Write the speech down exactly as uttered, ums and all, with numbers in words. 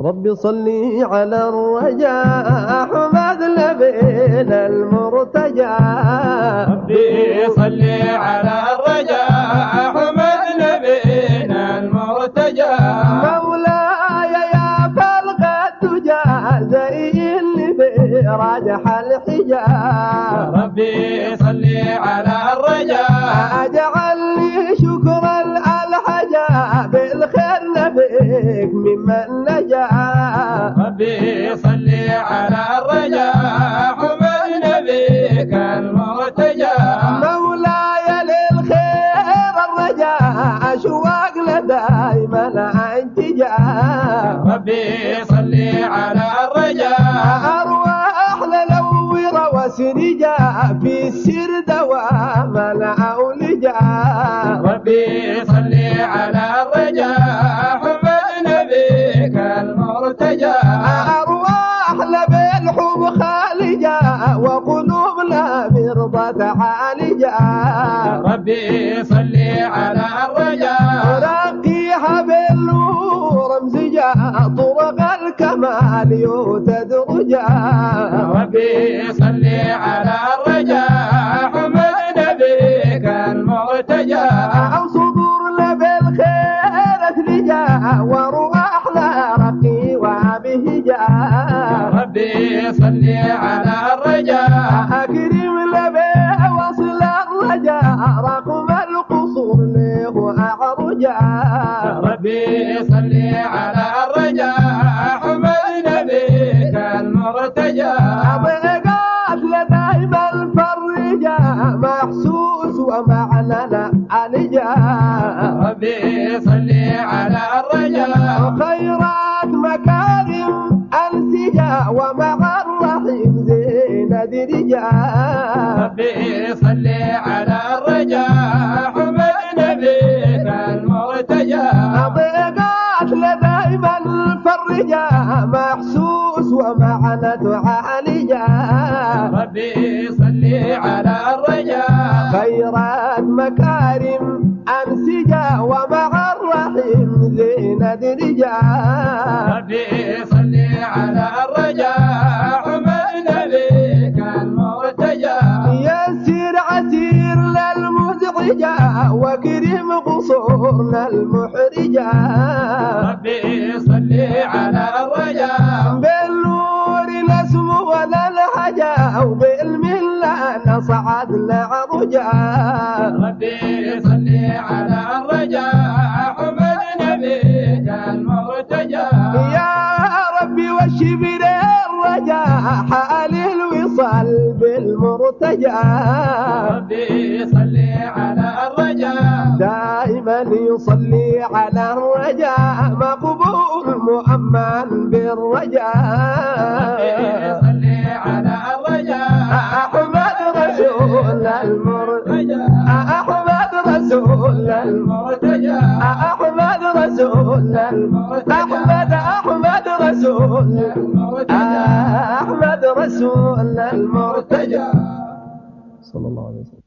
رب صلي على الرجاء أحمد نبينا المرتجى. ربي صلي على الرجاء أحمد نبينا المرتجى. مولاي يا فلق الدجى زي اللي في راجح الحجاب. ربي صلي على الرجاء اجعلني شكرا الحجا بالخير نبيك ممن نجا. ربي صلي على الرجاء أحمد نبيك المرتجى. مولاي للخير الرجاء اشواقنا دايما انتجا. ربي صلي على الرجاء ارواح لنور وسرجا في السر دواما اولجا. ربي صلي على الرجاء أحمد نبيك المرتجى. أرواح بالحب خالجة وقلوبنا برضة عالجة. ربي صلي على الرجاء رقيها بالنور امزجة طرق الكمال يتدرجا. ربي صلي على الرجاء أحمد نبيك المرتجى. أو صدورنا بالخير اثلجا وروحنا رقي وبهجا. ربي صلي على الرجاء أكرم لبي وصل الرجاء رقم القصور له أعرجا. ربي صلي على الرجاء أحمد نبيك المرتجى. ضيقات لدايما الفرجا محسوس ومعنى عالجا. ربي صلي على الرجاء خيرات مكارم أنسجا ومع الرحيم زين درجا. ربي صلي على الرجاء أحمد نبيك المرتجى. ضيقات لدايما الفرجا محسوس ومعنى عالجا. ربي صلي على الرجاء خيرات مكارم أنسجا ومع الرحيم زين درجا. ربي صلي على الرجاء أحمد نبيك المرتجى. يسير عسير للمزعجا وكريم قصورنا المحرجا. ربي صلي على الرجاء بالنور نسمو ولا الحجا وبالملة نصعدنا عرجا. ربي صلي على الرجاء أحمد نبيك المرتجى. يا ربي والشبر الرجاء حال الوصال بالمرتجى. ربي صلي على الرجاء دائما يصلي على الرجاء مقبول مؤمن بالرجاء. ربي صلي على الرجاء أحمد رسول المرتجى. أحمد رسول المرتجى. أحمد رسول المرتجى. أحمد أحمد رسول المرتجى. أحمد رسول المرتجى صلى الله عليه وسلم.